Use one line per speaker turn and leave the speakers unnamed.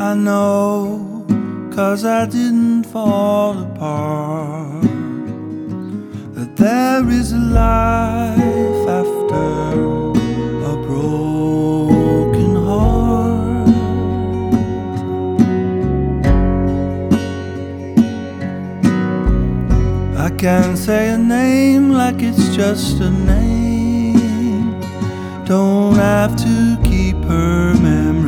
I know, 'cause I didn't fall apart, that there is a life after a broken heart. I can't say a name like it's just a name. Don't have to keep her memory